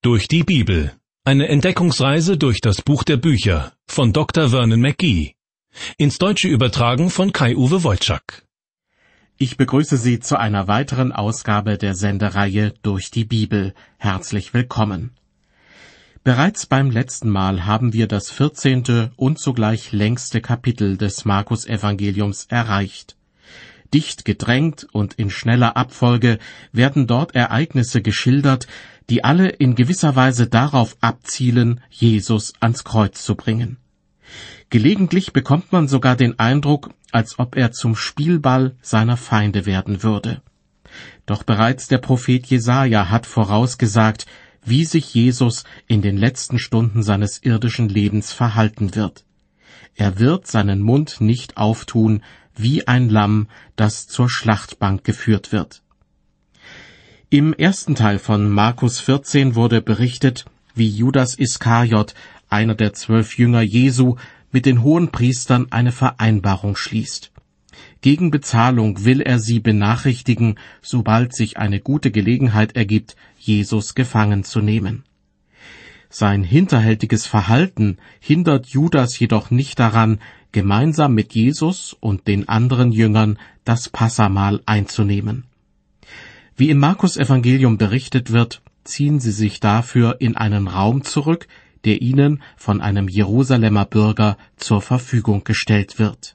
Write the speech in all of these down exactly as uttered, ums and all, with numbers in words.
Durch die Bibel. Eine Entdeckungsreise durch das Buch der Bücher von Doktor Vernon McGee. Ins Deutsche übertragen von Kai-Uwe Wojczak. Ich begrüße Sie zu einer weiteren Ausgabe der Sendereihe Durch die Bibel. Herzlich willkommen. Bereits beim letzten Mal haben wir das vierzehnte und zugleich längste Kapitel des Markus-Evangeliums erreicht. Dicht gedrängt und in schneller Abfolge werden dort Ereignisse geschildert, die alle in gewisser Weise darauf abzielen, Jesus ans Kreuz zu bringen. Gelegentlich bekommt man sogar den Eindruck, als ob er zum Spielball seiner Feinde werden würde. Doch bereits der Prophet Jesaja hat vorausgesagt, wie sich Jesus in den letzten Stunden seines irdischen Lebens verhalten wird. Er wird seinen Mund nicht auftun, wie ein Lamm, das zur Schlachtbank geführt wird. Im ersten Teil von Markus vierzehn wurde berichtet, wie Judas Iskariot, einer der zwölf Jünger Jesu, mit den Hohenpriestern eine Vereinbarung schließt. Gegen Bezahlung will er sie benachrichtigen, sobald sich eine gute Gelegenheit ergibt, Jesus gefangen zu nehmen. Sein hinterhältiges Verhalten hindert Judas jedoch nicht daran, gemeinsam mit Jesus und den anderen Jüngern das Passahmahl einzunehmen. Wie im Markus-Evangelium berichtet wird, ziehen sie sich dafür in einen Raum zurück, der ihnen von einem Jerusalemer Bürger zur Verfügung gestellt wird.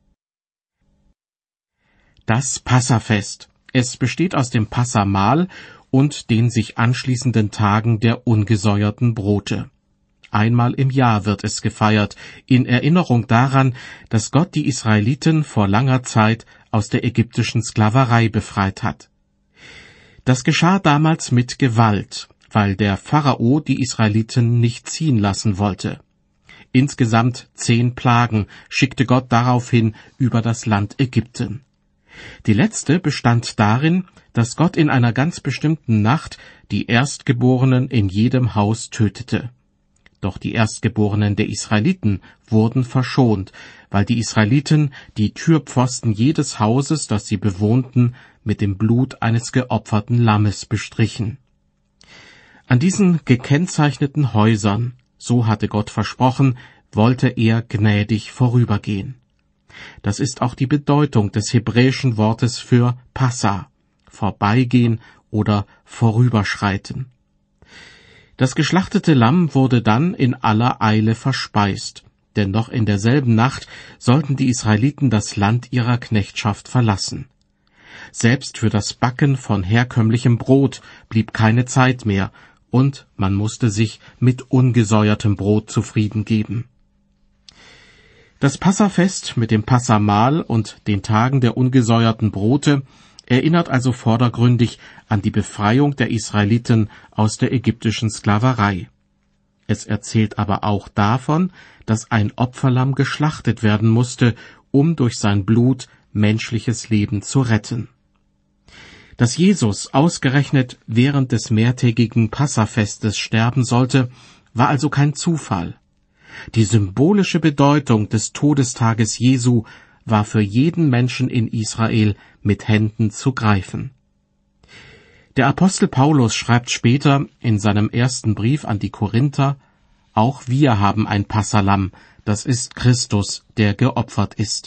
Das Passahfest. Es besteht aus dem Passahmahl und den sich anschließenden Tagen der ungesäuerten Brote. Einmal im Jahr wird es gefeiert, in Erinnerung daran, dass Gott die Israeliten vor langer Zeit aus der ägyptischen Sklaverei befreit hat. Das geschah damals mit Gewalt, weil der Pharao die Israeliten nicht ziehen lassen wollte. Insgesamt zehn Plagen schickte Gott daraufhin über das Land Ägypten. Die letzte bestand darin, dass Gott in einer ganz bestimmten Nacht die Erstgeborenen in jedem Haus tötete. Doch die Erstgeborenen der Israeliten wurden verschont, weil die Israeliten die Türpfosten jedes Hauses, das sie bewohnten, mit dem Blut eines geopferten Lammes bestrichen. An diesen gekennzeichneten Häusern, so hatte Gott versprochen, wollte er gnädig vorübergehen. Das ist auch die Bedeutung des hebräischen Wortes für Passa, vorbeigehen oder vorüberschreiten. Das geschlachtete Lamm wurde dann in aller Eile verspeist, denn noch in derselben Nacht sollten die Israeliten das Land ihrer Knechtschaft verlassen. Selbst für das Backen von herkömmlichem Brot blieb keine Zeit mehr, und man musste sich mit ungesäuertem Brot zufrieden geben. Das Passahfest mit dem Passahmahl und den Tagen der ungesäuerten Brote erinnert also vordergründig an die Befreiung der Israeliten aus der ägyptischen Sklaverei. Es erzählt aber auch davon, dass ein Opferlamm geschlachtet werden musste, um durch sein Blut menschliches Leben zu retten. Dass Jesus ausgerechnet während des mehrtägigen Passahfestes sterben sollte, war also kein Zufall. Die symbolische Bedeutung des Todestages Jesu war für jeden Menschen in Israel mit Händen zu greifen. Der Apostel Paulus schreibt später in seinem ersten Brief an die Korinther: Auch wir haben ein Passalamm, das ist Christus, der geopfert ist.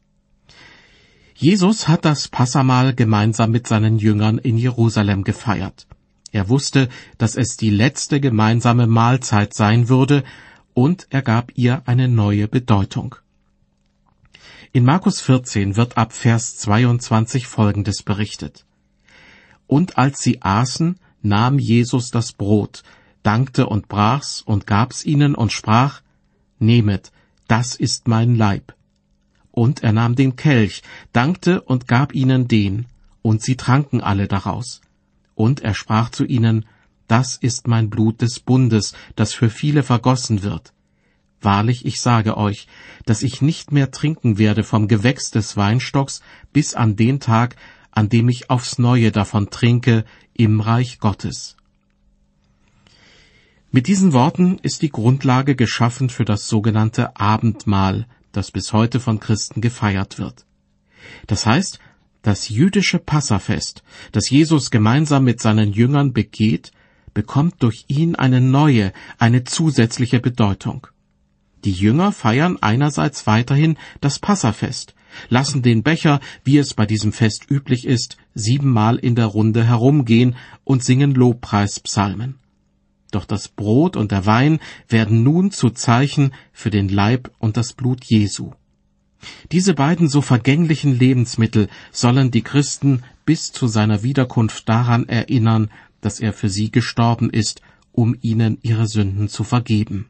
Jesus hat das Passahmahl gemeinsam mit seinen Jüngern in Jerusalem gefeiert. Er wusste, dass es die letzte gemeinsame Mahlzeit sein würde, und er gab ihr eine neue Bedeutung. In Markus vierzehn wird ab Vers zweiundzwanzig Folgendes berichtet: Und als sie aßen, nahm Jesus das Brot, dankte und brach's und gab's ihnen und sprach: Nehmet, das ist mein Leib. Und er nahm den Kelch, dankte und gab ihnen den, und sie tranken alle daraus. Und er sprach zu ihnen: Das ist mein Blut des Bundes, das für viele vergossen wird. Wahrlich, ich sage euch, dass ich nicht mehr trinken werde vom Gewächs des Weinstocks bis an den Tag, an dem ich aufs Neue davon trinke im Reich Gottes. Mit diesen Worten ist die Grundlage geschaffen für das sogenannte Abendmahl, das bis heute von Christen gefeiert wird. Das heißt, das jüdische Passahfest, das Jesus gemeinsam mit seinen Jüngern begeht, bekommt durch ihn eine neue, eine zusätzliche Bedeutung. Die Jünger feiern einerseits weiterhin das Passafest, lassen den Becher, wie es bei diesem Fest üblich ist, siebenmal in der Runde herumgehen und singen Lobpreispsalmen. Doch das Brot und der Wein werden nun zu Zeichen für den Leib und das Blut Jesu. Diese beiden so vergänglichen Lebensmittel sollen die Christen bis zu seiner Wiederkunft daran erinnern, dass er für sie gestorben ist, um ihnen ihre Sünden zu vergeben.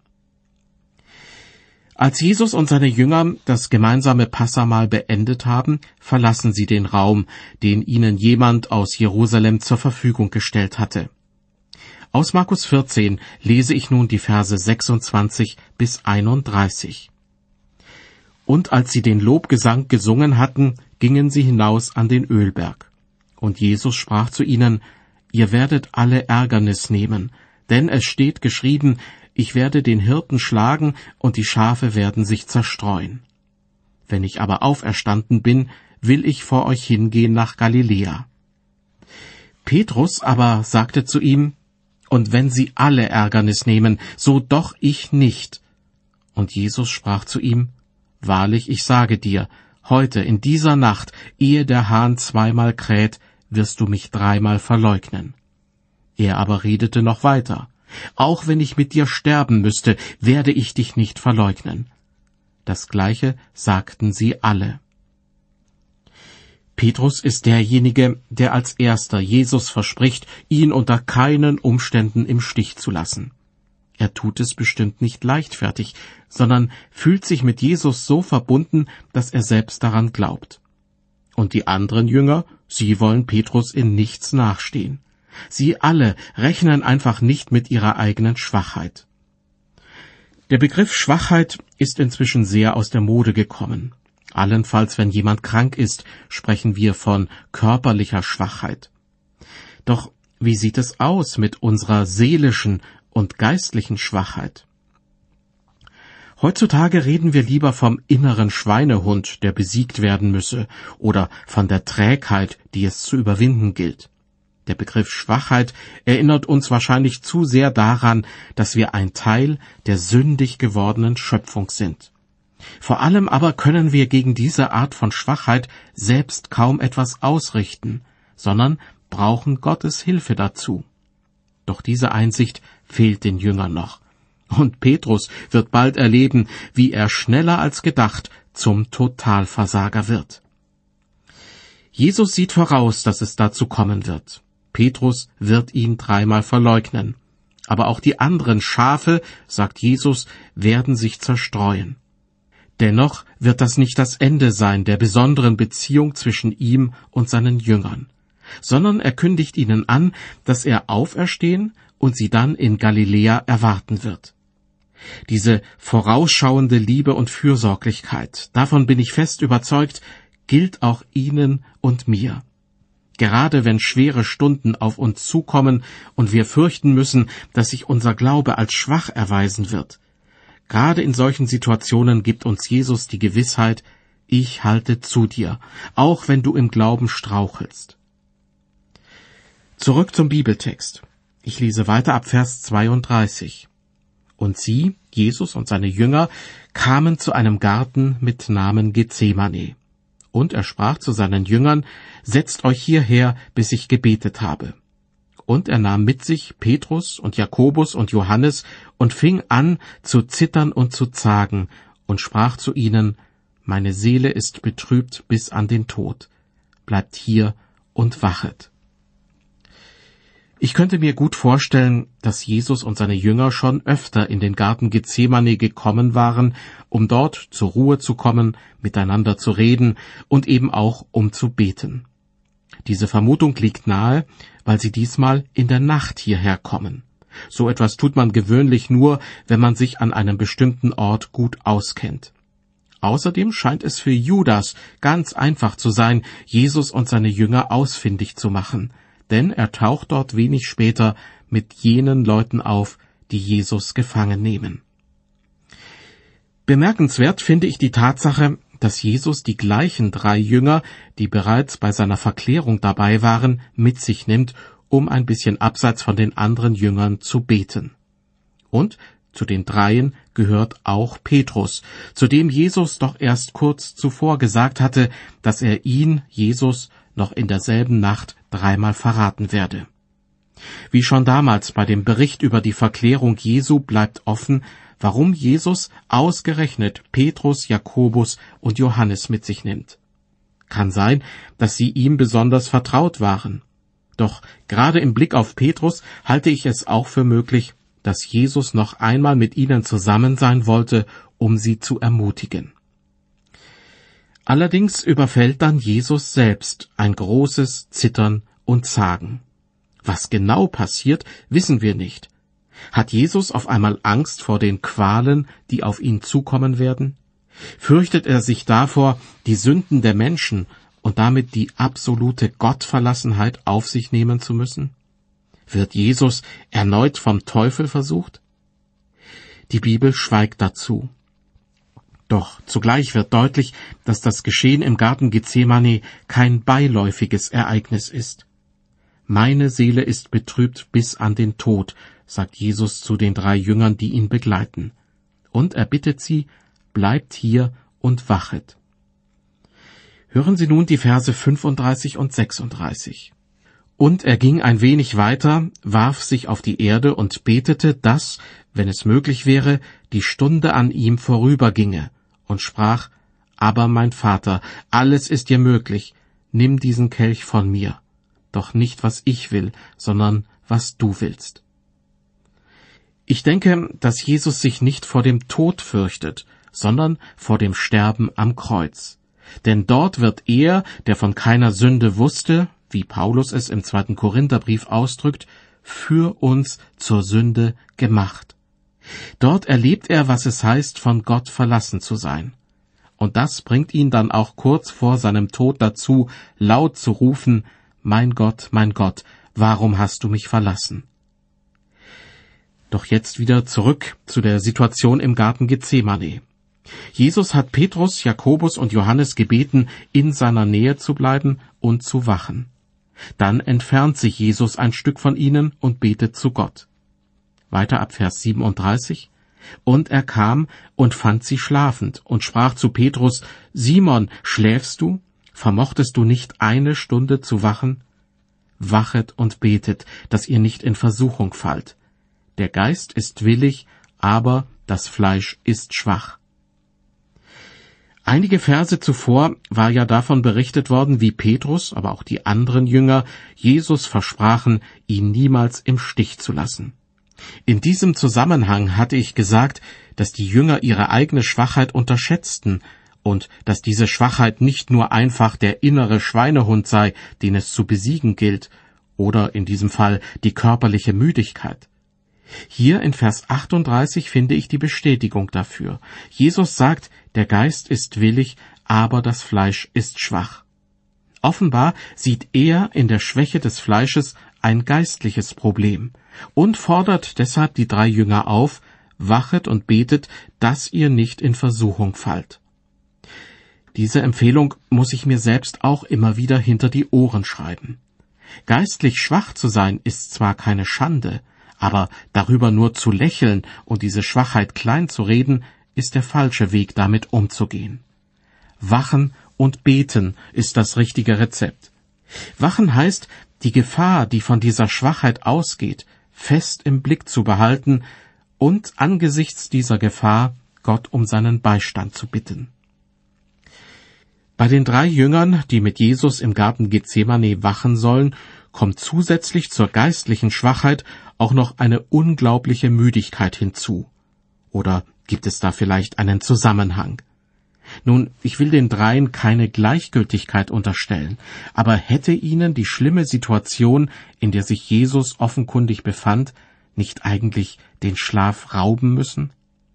Als Jesus und seine Jünger das gemeinsame Passamahl beendet haben, verlassen sie den Raum, den ihnen jemand aus Jerusalem zur Verfügung gestellt hatte. Aus Markus vierzehn lese ich nun die Verse sechsundzwanzig bis einunddreißig. Und als sie den Lobgesang gesungen hatten, gingen sie hinaus an den Ölberg. Und Jesus sprach zu ihnen: Ihr werdet alle Ärgernis nehmen, denn es steht geschrieben, ich werde den Hirten schlagen, und die Schafe werden sich zerstreuen. Wenn ich aber auferstanden bin, will ich vor euch hingehen nach Galiläa. Petrus aber sagte zu ihm: Und wenn sie alle Ärgernis nehmen, so doch ich nicht. Und Jesus sprach zu ihm: Wahrlich, ich sage dir, heute in dieser Nacht, ehe der Hahn zweimal kräht, wirst du mich dreimal verleugnen. Er aber redete noch weiter: Auch wenn ich mit dir sterben müsste, werde ich dich nicht verleugnen. Das Gleiche sagten sie alle. Petrus ist derjenige, der als erster Jesus verspricht, ihn unter keinen Umständen im Stich zu lassen. Er tut es bestimmt nicht leichtfertig, sondern fühlt sich mit Jesus so verbunden, dass er selbst daran glaubt. Und die anderen Jünger, sie wollen Petrus in nichts nachstehen. Sie alle rechnen einfach nicht mit ihrer eigenen Schwachheit. Der Begriff Schwachheit ist inzwischen sehr aus der Mode gekommen. Allenfalls, wenn jemand krank ist, sprechen wir von körperlicher Schwachheit. Doch wie sieht es aus mit unserer seelischen und geistlichen Schwachheit? Heutzutage reden wir lieber vom inneren Schweinehund, der besiegt werden müsse, oder von der Trägheit, die es zu überwinden gilt. Der Begriff Schwachheit erinnert uns wahrscheinlich zu sehr daran, dass wir ein Teil der sündig gewordenen Schöpfung sind. Vor allem aber können wir gegen diese Art von Schwachheit selbst kaum etwas ausrichten, sondern brauchen Gottes Hilfe dazu. Doch diese Einsicht fehlt den Jüngern noch. Und Petrus wird bald erleben, wie er schneller als gedacht zum Totalversager wird. Jesus sieht voraus, dass es dazu kommen wird. Petrus wird ihn dreimal verleugnen. Aber auch die anderen Schafe, sagt Jesus, werden sich zerstreuen. Dennoch wird das nicht das Ende sein der besonderen Beziehung zwischen ihm und seinen Jüngern, sondern er kündigt ihnen an, dass er auferstehen und sie dann in Galiläa erwarten wird. Diese vorausschauende Liebe und Fürsorglichkeit, davon bin ich fest überzeugt, gilt auch Ihnen und mir. Gerade wenn schwere Stunden auf uns zukommen und wir fürchten müssen, dass sich unser Glaube als schwach erweisen wird, gerade in solchen Situationen gibt uns Jesus die Gewissheit, ich halte zu dir, auch wenn du im Glauben strauchelst. Zurück zum Bibeltext. Ich lese weiter ab Vers zweiunddreißig. Und sie, Jesus und seine Jünger, kamen zu einem Garten mit Namen Gethsemane. Und er sprach zu seinen Jüngern: Setzt euch hierher, bis ich gebetet habe. Und er nahm mit sich Petrus und Jakobus und Johannes und fing an zu zittern und zu zagen und sprach zu ihnen: Meine Seele ist betrübt bis an den Tod. Bleibt hier und wachet. Ich könnte mir gut vorstellen, dass Jesus und seine Jünger schon öfter in den Garten Gethsemane gekommen waren, um dort zur Ruhe zu kommen, miteinander zu reden und eben auch um zu beten. Diese Vermutung liegt nahe, weil sie diesmal in der Nacht hierher kommen. So etwas tut man gewöhnlich nur, wenn man sich an einem bestimmten Ort gut auskennt. Außerdem scheint es für Judas ganz einfach zu sein, Jesus und seine Jünger ausfindig zu machen, denn er taucht dort wenig später mit jenen Leuten auf, die Jesus gefangen nehmen. Bemerkenswert finde ich die Tatsache, dass Jesus die gleichen drei Jünger, die bereits bei seiner Verklärung dabei waren, mit sich nimmt, um ein bisschen abseits von den anderen Jüngern zu beten. Und zu den Dreien gehört auch Petrus, zu dem Jesus doch erst kurz zuvor gesagt hatte, dass er ihn, Jesus, noch in derselben Nacht dreimal verraten werde. Wie schon damals bei dem Bericht über die Verklärung Jesu bleibt offen, warum Jesus ausgerechnet Petrus, Jakobus und Johannes mit sich nimmt. Kann sein, dass sie ihm besonders vertraut waren. Doch gerade im Blick auf Petrus halte ich es auch für möglich, dass Jesus noch einmal mit ihnen zusammen sein wollte, um sie zu ermutigen. Allerdings überfällt dann Jesus selbst ein großes Zittern und Zagen. Was genau passiert, wissen wir nicht. Hat Jesus auf einmal Angst vor den Qualen, die auf ihn zukommen werden? Fürchtet er sich davor, die Sünden der Menschen und damit die absolute Gottverlassenheit auf sich nehmen zu müssen? Wird Jesus erneut vom Teufel versucht? Die Bibel schweigt dazu. Doch zugleich wird deutlich, dass das Geschehen im Garten Gethsemane kein beiläufiges Ereignis ist. Meine Seele ist betrübt bis an den Tod, sagt Jesus zu den drei Jüngern, die ihn begleiten. Und er bittet sie, bleibt hier und wachet. Hören Sie nun die Verse fünfunddreißig und sechsunddreißig. Und er ging ein wenig weiter, warf sich auf die Erde und betete, dass, wenn es möglich wäre, die Stunde an ihm vorüberginge, und sprach, aber mein Vater, alles ist dir möglich, nimm diesen Kelch von mir, doch nicht was ich will, sondern was du willst. Ich denke, dass Jesus sich nicht vor dem Tod fürchtet, sondern vor dem Sterben am Kreuz. Denn dort wird er, der von keiner Sünde wusste, wie Paulus es im zweiten Korintherbrief ausdrückt, für uns zur Sünde gemacht. Dort erlebt er, was es heißt, von Gott verlassen zu sein. Und das bringt ihn dann auch kurz vor seinem Tod dazu, laut zu rufen, »Mein Gott, mein Gott, warum hast du mich verlassen?« Doch jetzt wieder zurück zu der Situation im Garten Gethsemane. Jesus hat Petrus, Jakobus und Johannes gebeten, in seiner Nähe zu bleiben und zu wachen. Dann entfernt sich Jesus ein Stück von ihnen und betet zu Gott. Weiter ab Vers siebenunddreißig. Und er kam und fand sie schlafend und sprach zu Petrus, Simon, schläfst du? Vermochtest du nicht eine Stunde zu wachen? Wachet und betet, dass ihr nicht in Versuchung fallt. Der Geist ist willig, aber das Fleisch ist schwach. Einige Verse zuvor war ja davon berichtet worden, wie Petrus, aber auch die anderen Jünger, Jesus versprachen, ihn niemals im Stich zu lassen. In diesem Zusammenhang hatte ich gesagt, dass die Jünger ihre eigene Schwachheit unterschätzten und dass diese Schwachheit nicht nur einfach der innere Schweinehund sei, den es zu besiegen gilt, oder in diesem Fall die körperliche Müdigkeit. Hier in Vers achtunddreißig finde ich die Bestätigung dafür. Jesus sagt, der Geist ist willig, aber das Fleisch ist schwach. Offenbar sieht er in der Schwäche des Fleisches ein geistliches Problem und fordert deshalb die drei Jünger auf, wachet und betet, dass ihr nicht in Versuchung fallt. Diese Empfehlung muss ich mir selbst auch immer wieder hinter die Ohren schreiben. Geistlich schwach zu sein ist zwar keine Schande, aber darüber nur zu lächeln und diese Schwachheit klein zu reden, ist der falsche Weg, damit umzugehen. Wachen und beten ist das richtige Rezept. Wachen heißt, die Gefahr, die von dieser Schwachheit ausgeht, fest im Blick zu behalten und angesichts dieser Gefahr Gott um seinen Beistand zu bitten. Bei den drei Jüngern, die mit Jesus im Garten Gethsemane wachen sollen, kommt zusätzlich zur geistlichen Schwachheit auch noch eine unglaubliche Müdigkeit hinzu. Oder gibt es da vielleicht einen Zusammenhang? Nun, ich will den Dreien keine Gleichgültigkeit unterstellen, aber hätte ihnen die schlimme Situation, in der sich Jesus offenkundig befand, nicht eigentlich den Schlaf rauben müssen?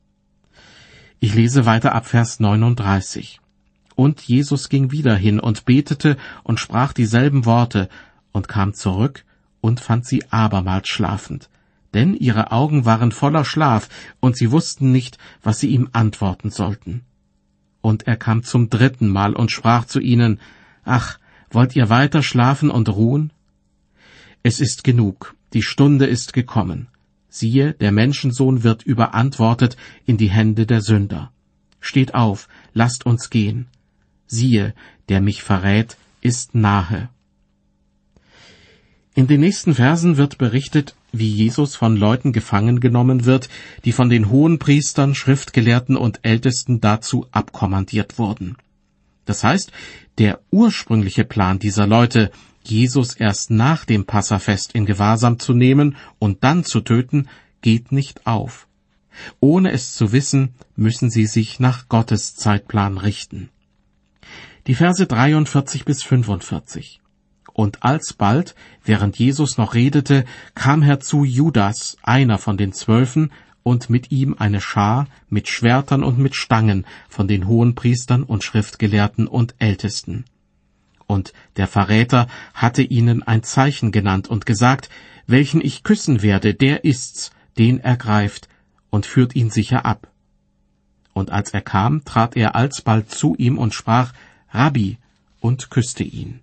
Ich lese weiter ab Vers neununddreißig. Und Jesus ging wieder hin und betete und sprach dieselben Worte und kam zurück und fand sie abermals schlafend, denn ihre Augen waren voller Schlaf und sie wussten nicht, was sie ihm antworten sollten. Und er kam zum dritten Mal und sprach zu ihnen, »Ach, wollt ihr weiter schlafen und ruhen?« es ist genug, die Stunde ist gekommen. Siehe, der Menschensohn wird überantwortet in die Hände der Sünder. Steht auf, lasst uns gehen. Siehe, der mich verrät, ist nahe. In den nächsten Versen wird berichtet, wie Jesus von Leuten gefangen genommen wird, die von den Hohenpriestern, Schriftgelehrten und Ältesten dazu abkommandiert wurden. Das heißt, der ursprüngliche Plan dieser Leute, Jesus erst nach dem Passafest in Gewahrsam zu nehmen und dann zu töten, geht nicht auf. Ohne es zu wissen, müssen sie sich nach Gottes Zeitplan richten. Die Verse dreiundvierzig bis fünfundvierzig. Und alsbald, während Jesus noch redete, kam herzu Judas, einer von den Zwölfen, und mit ihm eine Schar mit Schwertern und mit Stangen von den Hohenpriestern und Schriftgelehrten und Ältesten. Und der Verräter hatte ihnen ein Zeichen genannt und gesagt, welchen ich küssen werde, der ist's, den ergreift, und führt ihn sicher ab. Und als er kam, trat er alsbald zu ihm und sprach, Rabbi, und küsste ihn.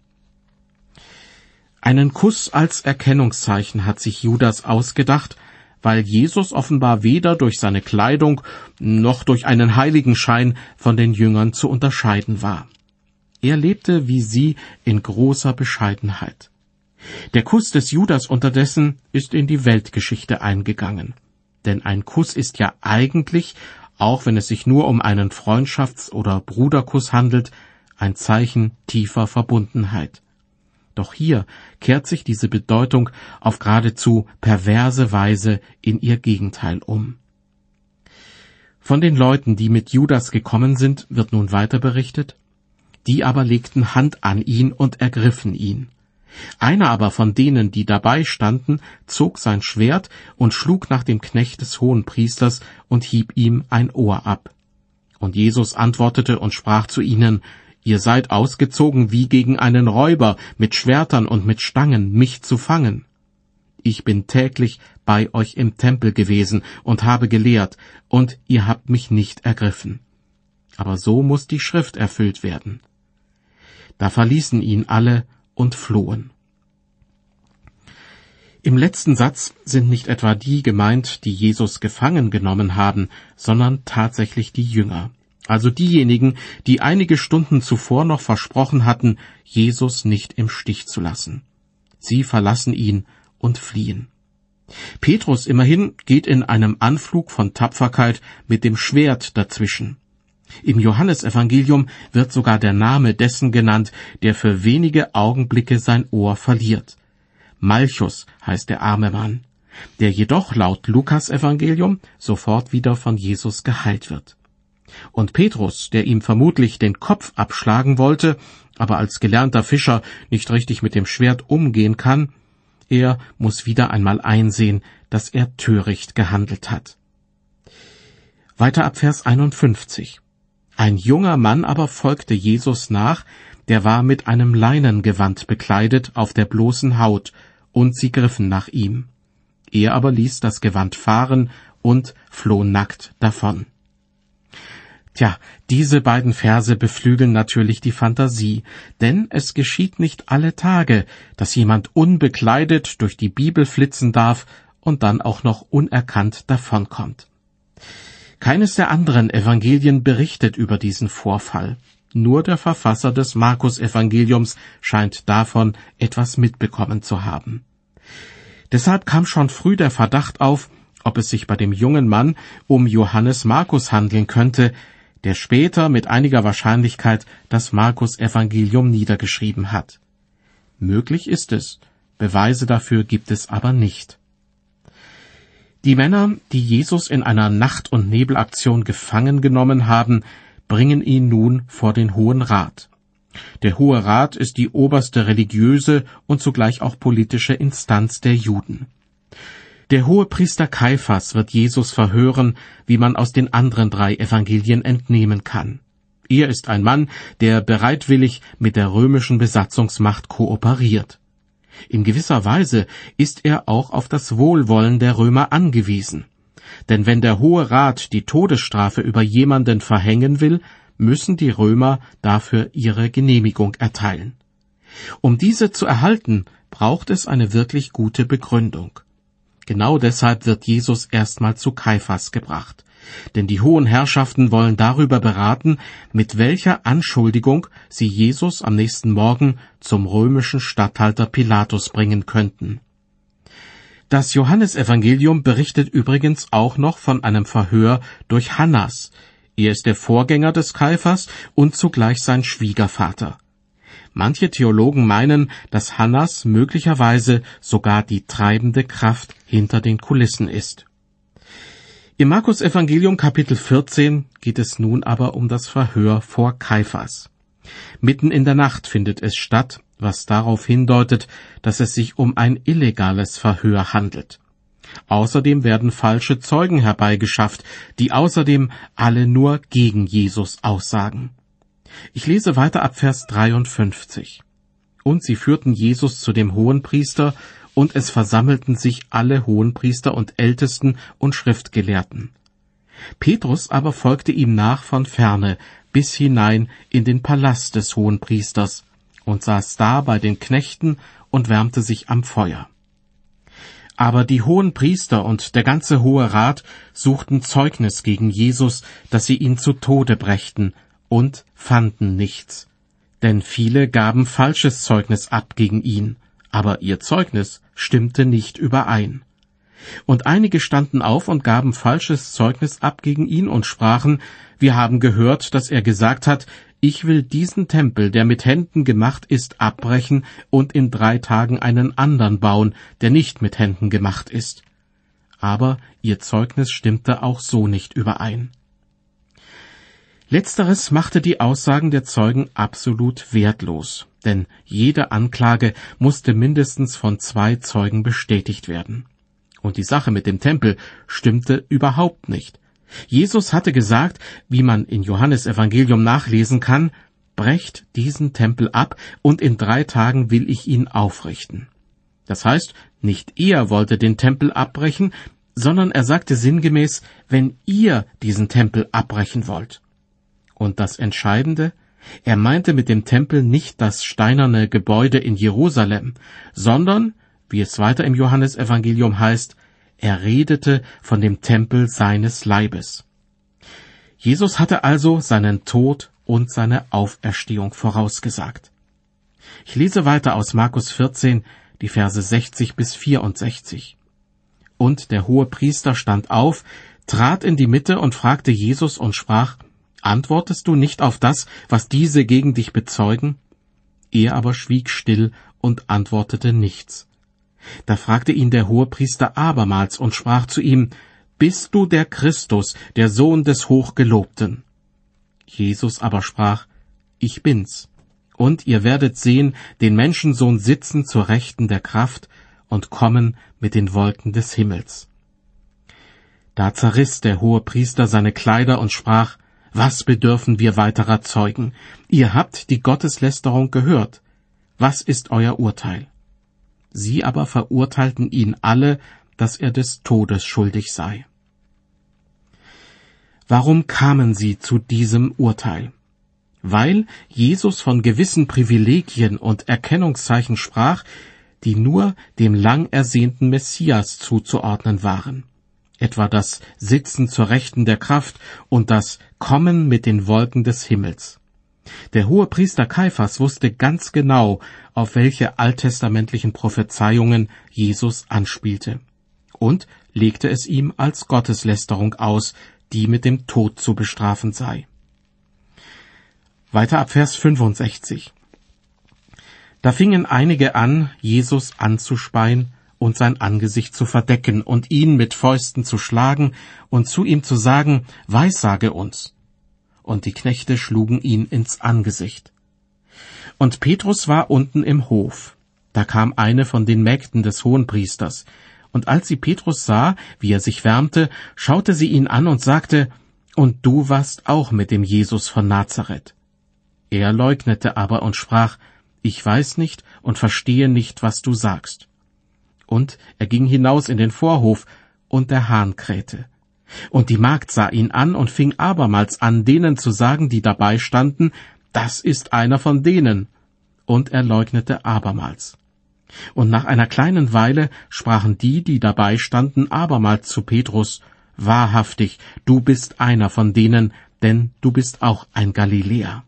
Einen Kuss als Erkennungszeichen hat sich Judas ausgedacht, weil Jesus offenbar weder durch seine Kleidung noch durch einen Heiligenschein von den Jüngern zu unterscheiden war. Er lebte wie sie in großer Bescheidenheit. Der Kuss des Judas unterdessen ist in die Weltgeschichte eingegangen. Denn ein Kuss ist ja eigentlich, auch wenn es sich nur um einen Freundschafts- oder Bruderkuss handelt, ein Zeichen tiefer Verbundenheit. Doch hier kehrt sich diese Bedeutung auf geradezu perverse Weise in ihr Gegenteil um. Von den Leuten, die mit Judas gekommen sind, wird nun weiter berichtet. Die aber legten Hand an ihn und ergriffen ihn. Einer aber von denen, die dabei standen, zog sein Schwert und schlug nach dem Knecht des Hohenpriesters und hieb ihm ein Ohr ab. Und Jesus antwortete und sprach zu ihnen, Ihr seid ausgezogen wie gegen einen Räuber, mit Schwertern und mit Stangen, mich zu fangen. Ich bin täglich bei euch im Tempel gewesen und habe gelehrt, und ihr habt mich nicht ergriffen. Aber so muss die Schrift erfüllt werden. Da verließen ihn alle und flohen. Im letzten Satz sind nicht etwa die gemeint, die Jesus gefangen genommen haben, sondern tatsächlich die Jünger. Also diejenigen, die einige Stunden zuvor noch versprochen hatten, Jesus nicht im Stich zu lassen. Sie verlassen ihn und fliehen. Petrus immerhin geht in einem Anflug von Tapferkeit mit dem Schwert dazwischen. Im Johannesevangelium wird sogar der Name dessen genannt, der für wenige Augenblicke sein Ohr verliert. Malchus heißt der arme Mann, der jedoch laut Lukas-Evangelium sofort wieder von Jesus geheilt wird. Und Petrus, der ihm vermutlich den Kopf abschlagen wollte, aber als gelernter Fischer nicht richtig mit dem Schwert umgehen kann, er muss wieder einmal einsehen, dass er töricht gehandelt hat. Weiter ab Vers einundfünfzig. Ein junger Mann aber folgte Jesus nach, der war mit einem Leinengewand bekleidet auf der bloßen Haut, und sie griffen nach ihm. Er aber ließ das Gewand fahren und floh nackt davon. Tja, diese beiden Verse beflügeln natürlich die Fantasie, denn es geschieht nicht alle Tage, dass jemand unbekleidet durch die Bibel flitzen darf und dann auch noch unerkannt davonkommt. Keines der anderen Evangelien berichtet über diesen Vorfall. Nur der Verfasser des Markus-Evangeliums scheint davon etwas mitbekommen zu haben. Deshalb kam schon früh der Verdacht auf, ob es sich bei dem jungen Mann um Johannes Markus handeln könnte, der später mit einiger Wahrscheinlichkeit das Markus-Evangelium niedergeschrieben hat. Möglich ist es, Beweise dafür gibt es aber nicht. Die Männer, die Jesus in einer Nacht- und Nebelaktion gefangen genommen haben, bringen ihn nun vor den Hohen Rat. Der Hohe Rat ist die oberste religiöse und zugleich auch politische Instanz der Juden. Der Hohepriester Kaiphas wird Jesus verhören, wie man aus den anderen drei Evangelien entnehmen kann. Er ist ein Mann, der bereitwillig mit der römischen Besatzungsmacht kooperiert. In gewisser Weise ist er auch auf das Wohlwollen der Römer angewiesen. Denn wenn der Hohe Rat die Todesstrafe über jemanden verhängen will, müssen die Römer dafür ihre Genehmigung erteilen. Um diese zu erhalten, braucht es eine wirklich gute Begründung. Genau deshalb wird Jesus erstmal zu Kaiphas gebracht. Denn die hohen Herrschaften wollen darüber beraten, mit welcher Anschuldigung sie Jesus am nächsten Morgen zum römischen Statthalter Pilatus bringen könnten. Das Johannesevangelium berichtet übrigens auch noch von einem Verhör durch Hannas. Er ist der Vorgänger des Kaiphas und zugleich sein Schwiegervater. Manche Theologen meinen, dass Hannas möglicherweise sogar die treibende Kraft hinter den Kulissen ist. Im Markus-Evangelium Kapitel vierzehn geht es nun aber um das Verhör vor Kaiphas. Mitten in der Nacht findet es statt, was darauf hindeutet, dass es sich um ein illegales Verhör handelt. Außerdem werden falsche Zeugen herbeigeschafft, die außerdem alle nur gegen Jesus aussagen. Ich lese weiter ab Vers dreiundfünfzig. Und sie führten Jesus zu dem Hohenpriester, und es versammelten sich alle Hohenpriester und Ältesten und Schriftgelehrten. Petrus aber folgte ihm nach von ferne, bis hinein in den Palast des Hohenpriesters, und saß da bei den Knechten und wärmte sich am Feuer. Aber die Hohenpriester und der ganze Hohe Rat suchten Zeugnis gegen Jesus, dass sie ihn zu Tode brächten, und fanden nichts. Denn viele gaben falsches Zeugnis ab gegen ihn, aber ihr Zeugnis stimmte nicht überein. Und einige standen auf und gaben falsches Zeugnis ab gegen ihn und sprachen, wir haben gehört, dass er gesagt hat, ich will diesen Tempel, der mit Händen gemacht ist, abbrechen und in drei Tagen einen anderen bauen, der nicht mit Händen gemacht ist. Aber ihr Zeugnis stimmte auch so nicht überein. Letzteres machte die Aussagen der Zeugen absolut wertlos, denn jede Anklage musste mindestens von zwei Zeugen bestätigt werden. Und die Sache mit dem Tempel stimmte überhaupt nicht. Jesus hatte gesagt, wie man in Johannes Evangelium nachlesen kann, brecht diesen Tempel ab, und in drei Tagen will ich ihn aufrichten. Das heißt, nicht er wollte den Tempel abbrechen, sondern er sagte sinngemäß, wenn ihr diesen Tempel abbrechen wollt. Und das Entscheidende, er meinte mit dem Tempel nicht das steinerne Gebäude in Jerusalem, sondern, wie es weiter im Johannesevangelium heißt, er redete von dem Tempel seines Leibes. Jesus hatte also seinen Tod und seine Auferstehung vorausgesagt. Ich lese weiter aus Markus vierzehn, die Verse sechzig bis vierundsechzig. Und der Hohepriester stand auf, trat in die Mitte und fragte Jesus und sprach, antwortest du nicht auf das, was diese gegen dich bezeugen? Er aber schwieg still und antwortete nichts. Da fragte ihn der Hohepriester abermals und sprach zu ihm, bist du der Christus, der Sohn des Hochgelobten? Jesus aber sprach, ich bin's. Und ihr werdet sehen, den Menschensohn sitzen zur Rechten der Kraft und kommen mit den Wolken des Himmels. Da zerriss der Hohepriester seine Kleider und sprach, was bedürfen wir weiterer Zeugen? Ihr habt die Gotteslästerung gehört. Was ist euer Urteil? Sie aber verurteilten ihn alle, dass er des Todes schuldig sei. Warum kamen sie zu diesem Urteil? Weil Jesus von gewissen Privilegien und Erkennungszeichen sprach, die nur dem lang ersehnten Messias zuzuordnen waren. Etwa das Sitzen zur Rechten der Kraft und das Kommen mit den Wolken des Himmels. Der Hohepriester Kaiphas wusste ganz genau, auf welche alttestamentlichen Prophezeiungen Jesus anspielte, und legte es ihm als Gotteslästerung aus, die mit dem Tod zu bestrafen sei. Weiter ab Vers fünfundsechzig. Da fingen einige an, Jesus anzuspeien und sein Angesicht zu verdecken und ihn mit Fäusten zu schlagen und zu ihm zu sagen, weissage uns. Und die Knechte schlugen ihn ins Angesicht. Und Petrus war unten im Hof. Da kam eine von den Mägden des Hohenpriesters, und als sie Petrus sah, wie er sich wärmte, schaute sie ihn an und sagte, und du warst auch mit dem Jesus von Nazareth. Er leugnete aber und sprach, ich weiß nicht und verstehe nicht, was du sagst. Und er ging hinaus in den Vorhof, und der Hahn krähte. Und die Magd sah ihn an und fing abermals an, denen zu sagen, die dabei standen, das ist einer von denen. und er leugnete abermals. Und nach einer kleinen Weile sprachen die, die dabei standen, abermals zu Petrus: Wahrhaftig, du bist einer von denen, denn du bist auch ein Galiläer.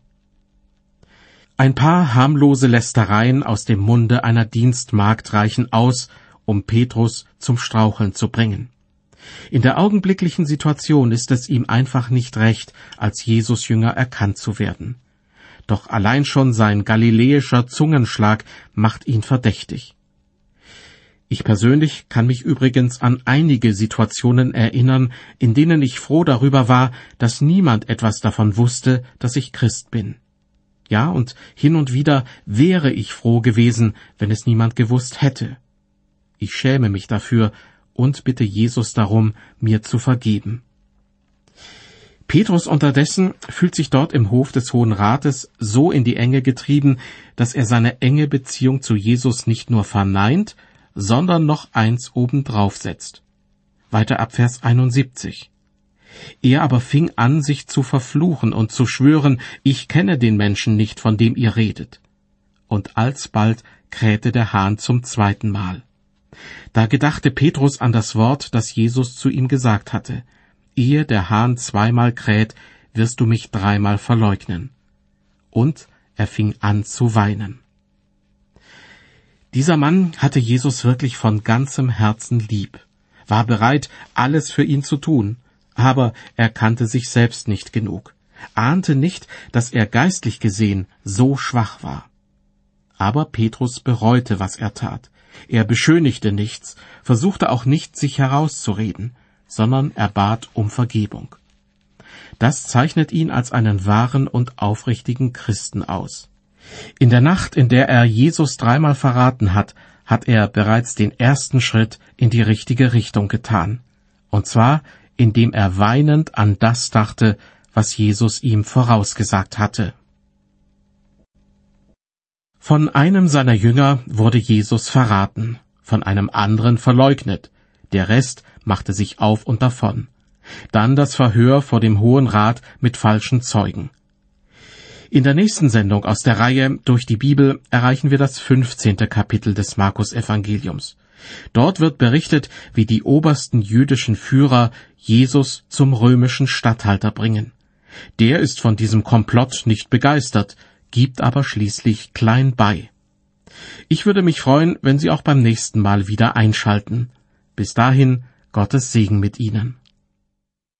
Ein paar harmlose Lästereien aus dem Munde einer Dienstmagd reichen aus, um Petrus zum Straucheln zu bringen. In der augenblicklichen Situation ist es ihm einfach nicht recht, als Jesus-Jünger erkannt zu werden. Doch allein schon sein galiläischer Zungenschlag macht ihn verdächtig. Ich persönlich kann mich übrigens an einige Situationen erinnern, in denen ich froh darüber war, dass niemand etwas davon wusste, dass ich Christ bin. Ja, und hin und wieder wäre ich froh gewesen, wenn es niemand gewusst hätte. Ich schäme mich dafür und bitte Jesus darum, mir zu vergeben. Petrus unterdessen fühlt sich dort im Hof des Hohen Rates so in die Enge getrieben, dass er seine enge Beziehung zu Jesus nicht nur verneint, sondern noch eins obendrauf setzt. Weiter ab Vers einundsiebzig. Er aber fing an, sich zu verfluchen und zu schwören: Ich kenne den Menschen nicht, von dem ihr redet. Und alsbald krähte der Hahn zum zweiten Mal. Da gedachte Petrus an das Wort, das Jesus zu ihm gesagt hatte: Ehe der Hahn zweimal kräht, wirst du mich dreimal verleugnen. Und er fing an zu weinen. Dieser Mann hatte Jesus wirklich von ganzem Herzen lieb, war bereit, alles für ihn zu tun, aber er kannte sich selbst nicht genug, ahnte nicht, dass er geistlich gesehen so schwach war. Aber Petrus bereute, was er tat. Er beschönigte nichts, versuchte auch nicht, sich herauszureden, sondern er bat um Vergebung. Das zeichnet ihn als einen wahren und aufrichtigen Christen aus. In der Nacht, in der er Jesus dreimal verraten hat, hat er bereits den ersten Schritt in die richtige Richtung getan. Und zwar, indem er weinend an das dachte, was Jesus ihm vorausgesagt hatte. Von einem seiner Jünger wurde Jesus verraten, von einem anderen verleugnet, der Rest machte sich auf und davon. Dann das Verhör vor dem Hohen Rat mit falschen Zeugen. In der nächsten Sendung aus der Reihe Durch die Bibel erreichen wir das fünfzehnte Kapitel des Markus-Evangeliums. Dort wird berichtet, wie die obersten jüdischen Führer Jesus zum römischen Statthalter bringen. Der ist von diesem Komplott nicht begeistert, gibt aber schließlich klein bei. Ich würde mich freuen, wenn Sie auch beim nächsten Mal wieder einschalten. Bis dahin, Gottes Segen mit Ihnen.